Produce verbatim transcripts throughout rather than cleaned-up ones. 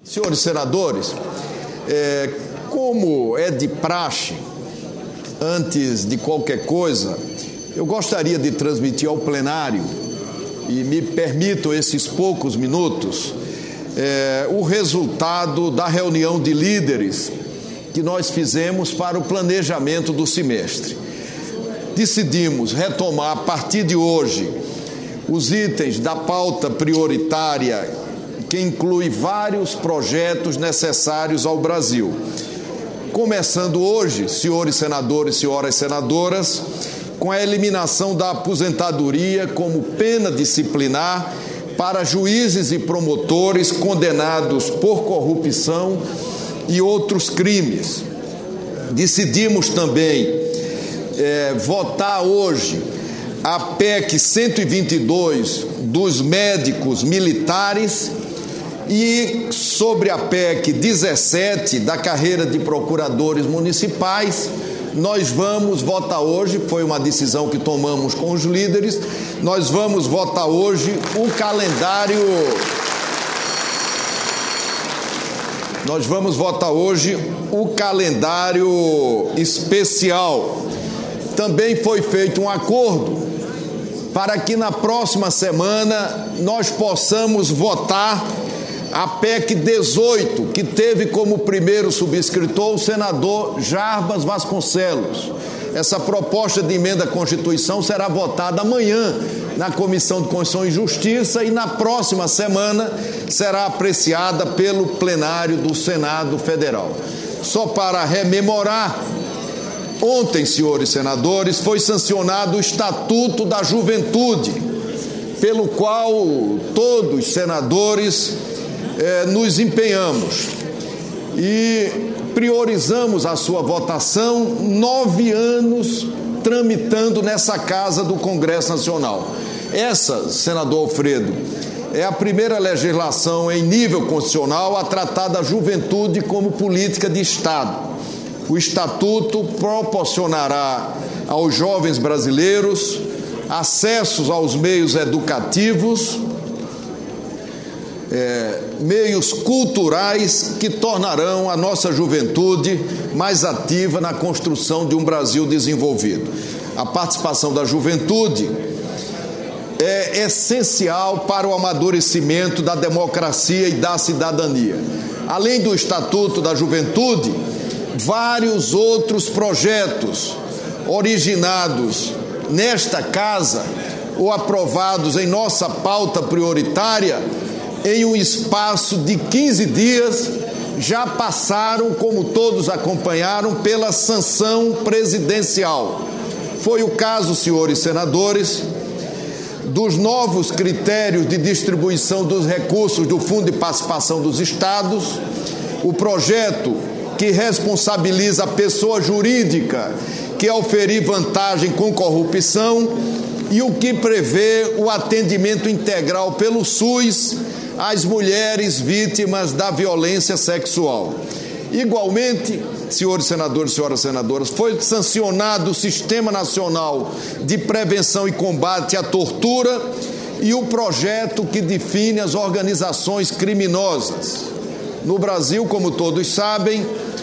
Senhores senadores, é, como é de praxe, antes de qualquer coisa, eu gostaria de transmitir ao plenário, e me permitam esses poucos minutos, é, o resultado da reunião de líderes que nós fizemos para o planejamento do semestre. Decidimos retomar a partir de hoje os itens da pauta prioritária, que inclui vários projetos necessários ao Brasil. Começando hoje, senhores senadores e senhoras senadoras, com a eliminação da aposentadoria como pena disciplinar para juízes e promotores condenados por corrupção e outros crimes. Decidimos também é, votar hoje a P E C cento e vinte e dois dos médicos militares e sobre a P E C dezessete da carreira de procuradores municipais. Nós vamos votar hoje, foi uma decisão que tomamos com os líderes, nós vamos votar hoje o calendário, nós vamos votar hoje o calendário especial. Também foi feito um acordo para que na próxima semana nós possamos votar a P E C dezoito, que teve como primeiro subscritor o senador Jarbas Vasconcelos. Essa proposta de emenda à Constituição será votada amanhã na Comissão de Constituição e Justiça e na próxima semana será apreciada pelo plenário do Senado Federal. Só para rememorar, ontem, senhores senadores, foi sancionado o Estatuto da Juventude, pelo qual todos os senadores eh, nos empenhamos e priorizamos a sua votação, nove anos tramitando nessa casa do Congresso Nacional. Essa, senador Alfredo, é a primeira legislação em nível constitucional a tratar da juventude como política de Estado. O Estatuto proporcionará aos jovens brasileiros acessos aos meios educativos, é, meios culturais que tornarão a nossa juventude mais ativa na construção de um Brasil desenvolvido. A participação da juventude é essencial para o amadurecimento da democracia e da cidadania. Além do Estatuto da Juventude, vários outros projetos originados nesta casa ou aprovados em nossa pauta prioritária em um espaço de quinze dias já passaram, como todos acompanharam, pela sanção presidencial. Foi o caso, senhores senadores, dos novos critérios de distribuição dos recursos do Fundo de Participação dos Estados, o projeto que responsabiliza a pessoa jurídica que oferir vantagem com corrupção e o que prevê o atendimento integral pelo SUS às mulheres vítimas da violência sexual. Igualmente, senhores senadores e senhoras senadoras, foi sancionado o Sistema Nacional de Prevenção e Combate à Tortura e o projeto que define as organizações criminosas. No Brasil, como todos sabem,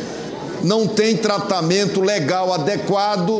não tem tratamento legal adequado,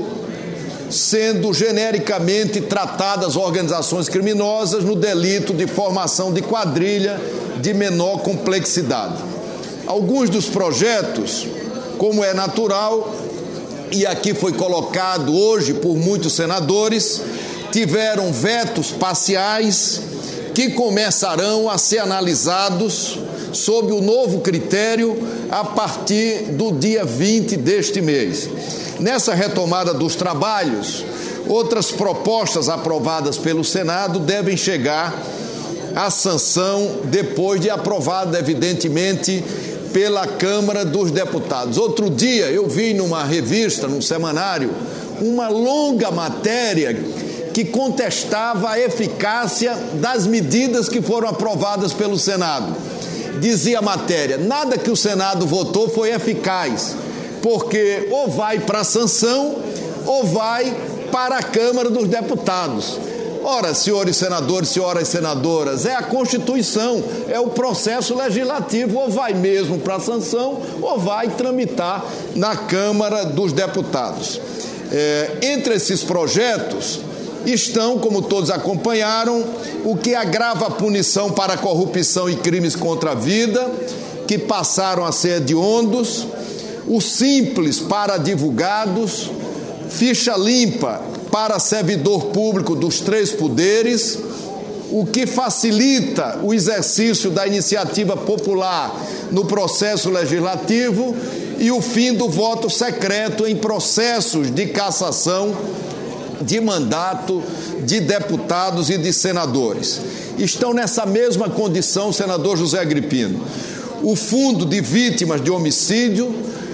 sendo genericamente tratadas organizações criminosas no delito de formação de quadrilha de menor complexidade. Alguns dos projetos, como é natural, e aqui foi colocado hoje por muitos senadores, tiveram vetos parciais que começarão a ser analisados sob o novo critério a partir do dia vinte deste mês. Nessa retomada dos trabalhos, outras propostas aprovadas pelo Senado devem chegar à sanção depois de aprovada, evidentemente, pela Câmara dos Deputados. Outro dia eu vi numa revista, num semanário, uma longa matéria que contestava a eficácia das medidas que foram aprovadas pelo Senado. Dizia a matéria, nada que o Senado votou foi eficaz, porque ou vai para a sanção ou vai para a Câmara dos Deputados. Ora, senhores senadores, senhoras senadoras, é a Constituição, é o processo legislativo, ou vai mesmo para a sanção, ou vai tramitar na Câmara dos Deputados. É, entre esses projetos estão, como todos acompanharam, o que agrava a punição para corrupção e crimes contra a vida, que passaram a ser hediondos, o simples para advogados, ficha limpa para servidor público dos três poderes, o que facilita o exercício da iniciativa popular no processo legislativo e o fim do voto secreto em processos de cassação de mandato de deputados e de senadores. Estão nessa mesma condição, senador José Agripino, o fundo de vítimas de homicídio,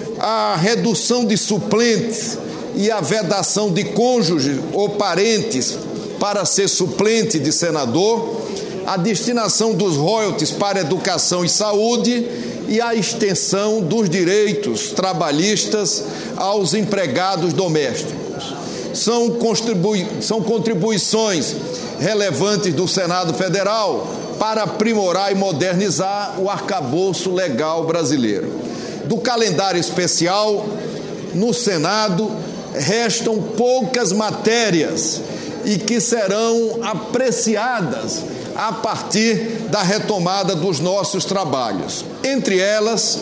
a redução de suplentes e a vedação de cônjuges ou parentes para ser suplente de senador, a destinação dos royalties para educação e saúde e a extensão dos direitos trabalhistas aos empregados domésticos. São, contribui- são contribuições relevantes do Senado Federal para aprimorar e modernizar o arcabouço legal brasileiro. Do calendário especial, no Senado, restam poucas matérias e que serão apreciadas a partir da retomada dos nossos trabalhos. Entre elas,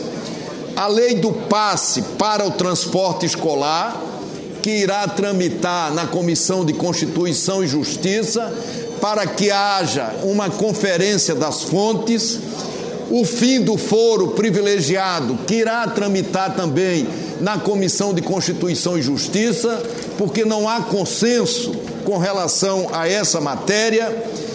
a lei do passe para o transporte escolar, que irá tramitar na Comissão de Constituição e Justiça para que haja uma conferência das fontes, o fim do foro privilegiado, que irá tramitar também na Comissão de Constituição e Justiça, porque não há consenso com relação a essa matéria,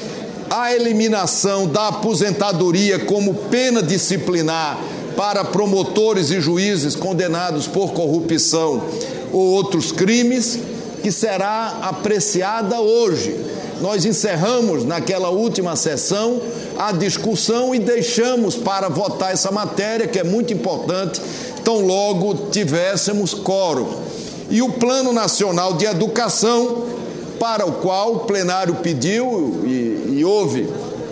a eliminação da aposentadoria como pena disciplinar para promotores e juízes condenados por corrupção ou outros crimes, que será apreciada hoje. Nós encerramos naquela última sessão a discussão e deixamos para votar essa matéria, que é muito importante, tão logo tivéssemos quórum. E o Plano Nacional de Educação, para o qual o plenário pediu e, e houve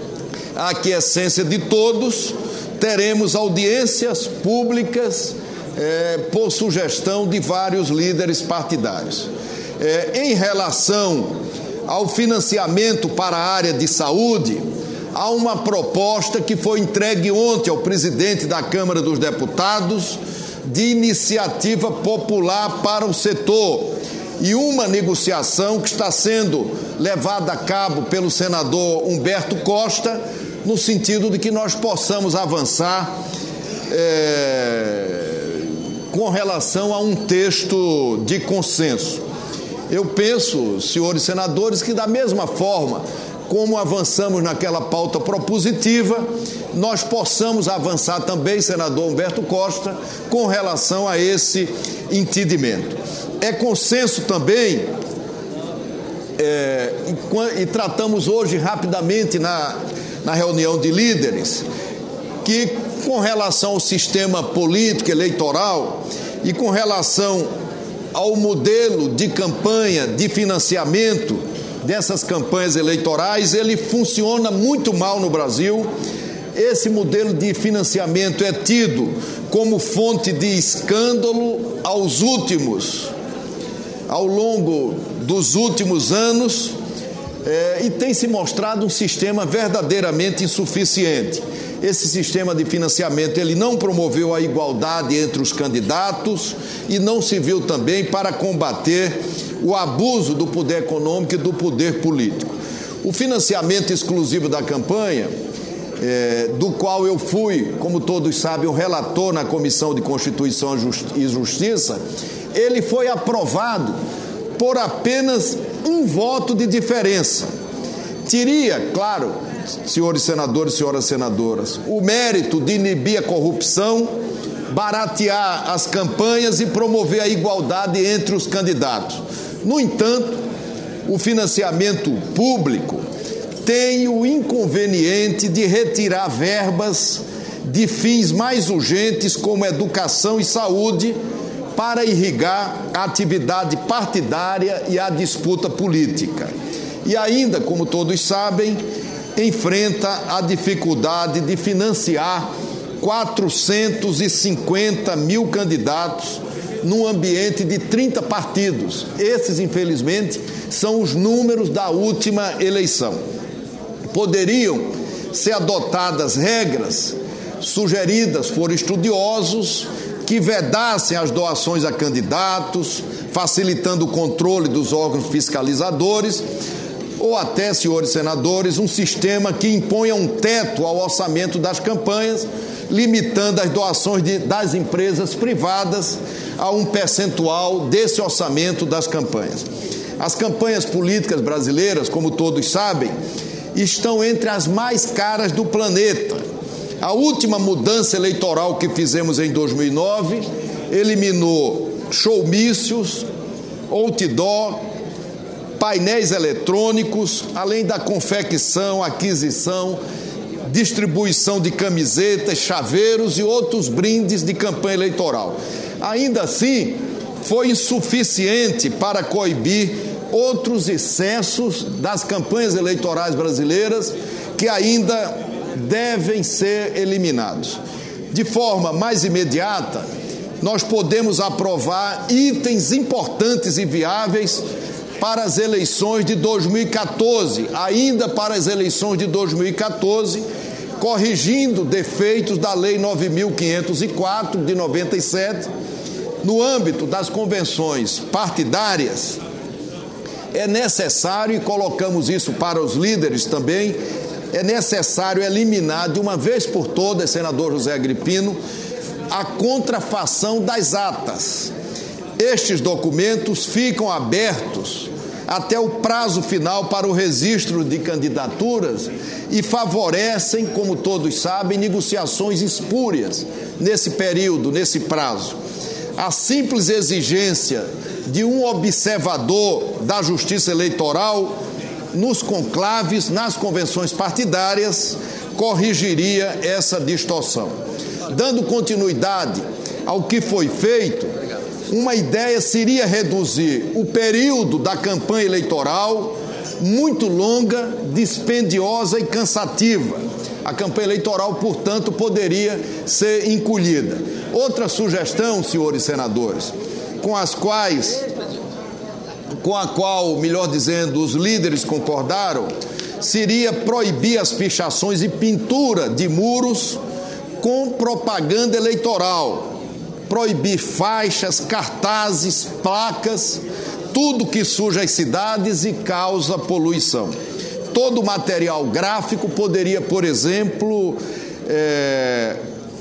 a aquiescência de todos, teremos audiências públicas é, por sugestão de vários líderes partidários. É, em relação ao financiamento para a área de saúde, há uma proposta que foi entregue ontem ao presidente da Câmara dos Deputados de iniciativa popular para o setor e uma negociação que está sendo levada a cabo pelo senador Humberto Costa, no sentido de que nós possamos avançar é, com relação a um texto de consenso. Eu penso, senhores senadores, que da mesma forma como avançamos naquela pauta propositiva, nós possamos avançar também, senador Humberto Costa, com relação a esse entendimento. É consenso também, é, e, e tratamos hoje rapidamente na, na reunião de líderes, que com relação ao sistema político eleitoral e com relação ao modelo de campanha, de financiamento dessas campanhas eleitorais, ele funciona muito mal no Brasil. Esse modelo de financiamento é tido como fonte de escândalo aos últimos, ao longo dos últimos anos, é, e tem se mostrado um sistema verdadeiramente insuficiente. Esse sistema de financiamento, ele não promoveu a igualdade entre os candidatos e não serviu também para combater o abuso do poder econômico e do poder político. O financiamento exclusivo da campanha, é, do qual eu fui, como todos sabem, o relator na Comissão de Constituição e Justiça, ele foi aprovado por apenas um voto de diferença. Teria, claro, senhores senadores e senhoras senadoras, o mérito de inibir a corrupção, baratear as campanhas e promover a igualdade entre os candidatos. No entanto, o financiamento público tem o inconveniente de retirar verbas de fins mais urgentes como educação e saúde para irrigar a atividade partidária e a disputa política. E ainda, como todos sabem, enfrenta a dificuldade de financiar quatrocentos e cinquenta mil candidatos num ambiente de trinta partidos. Esses, infelizmente, são os números da última eleição. Poderiam ser adotadas regras sugeridas por estudiosos que vedassem as doações a candidatos, facilitando o controle dos órgãos fiscalizadores, ou até, senhores senadores, um sistema que imponha um teto ao orçamento das campanhas, limitando as doações de, das empresas privadas a um percentual desse orçamento das campanhas. As campanhas políticas brasileiras, como todos sabem, estão entre as mais caras do planeta. A última mudança eleitoral que fizemos em dois mil e nove eliminou showmícios, outdoor, painéis eletrônicos, além da confecção, aquisição, distribuição de camisetas, chaveiros e outros brindes de campanha eleitoral. Ainda assim, foi insuficiente para coibir outros excessos das campanhas eleitorais brasileiras que ainda devem ser eliminados. De forma mais imediata, nós podemos aprovar itens importantes e viáveis para as eleições de dois mil e quatorze, ainda para as eleições de dois mil e quatorze, corrigindo defeitos da Lei nove mil quinhentos e quatro, de noventa e sete, no âmbito das convenções partidárias. É necessário, e colocamos isso para os líderes também, é necessário eliminar de uma vez por todas, senador José Agripino, a contrafação das atas. Estes documentos ficam abertos até o prazo final para o registro de candidaturas e favorecem, como todos sabem, negociações espúrias nesse período, nesse prazo. A simples exigência de um observador da Justiça Eleitoral nos conclaves, nas convenções partidárias, corrigiria essa distorção. Dando continuidade ao que foi feito, uma ideia seria reduzir o período da campanha eleitoral, muito longa, dispendiosa e cansativa. A campanha eleitoral, portanto, poderia ser encolhida. Outra sugestão, senhores senadores, com as quais, com a qual, melhor dizendo, os líderes concordaram, seria proibir as pichações e pintura de muros com propaganda eleitoral. Proibir faixas, cartazes, placas, tudo que suja as cidades e causa poluição. Todo material gráfico poderia, por exemplo, é,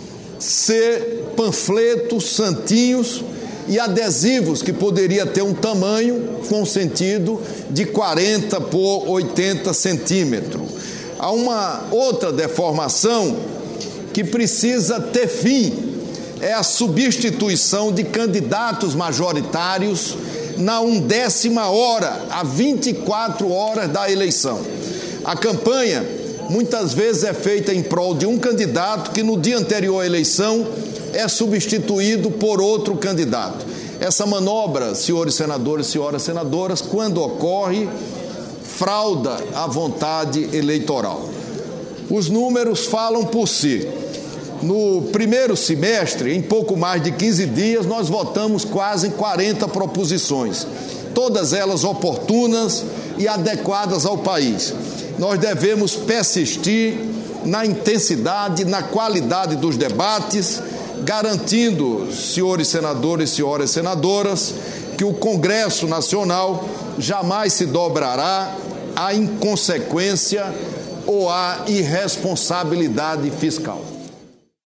ser panfletos, santinhos e adesivos que poderia ter um tamanho com sentido de quarenta por oitenta centímetros. Há uma outra deformação que precisa ter fim. É a substituição de candidatos majoritários na undécima hora, a vinte e quatro horas da eleição. A campanha muitas vezes é feita em prol de um candidato que no dia anterior à eleição é substituído por outro candidato. Essa manobra, senhores senadores e senhoras senadoras, quando ocorre, frauda a vontade eleitoral. Os números falam por si. No primeiro semestre, em pouco mais de quinze dias, nós votamos quase quarenta proposições, todas elas oportunas e adequadas ao país. Nós devemos persistir na intensidade, na qualidade dos debates, garantindo, senhores senadores e senhoras senadoras, que o Congresso Nacional jamais se dobrará à inconsequência ou à irresponsabilidade fiscal.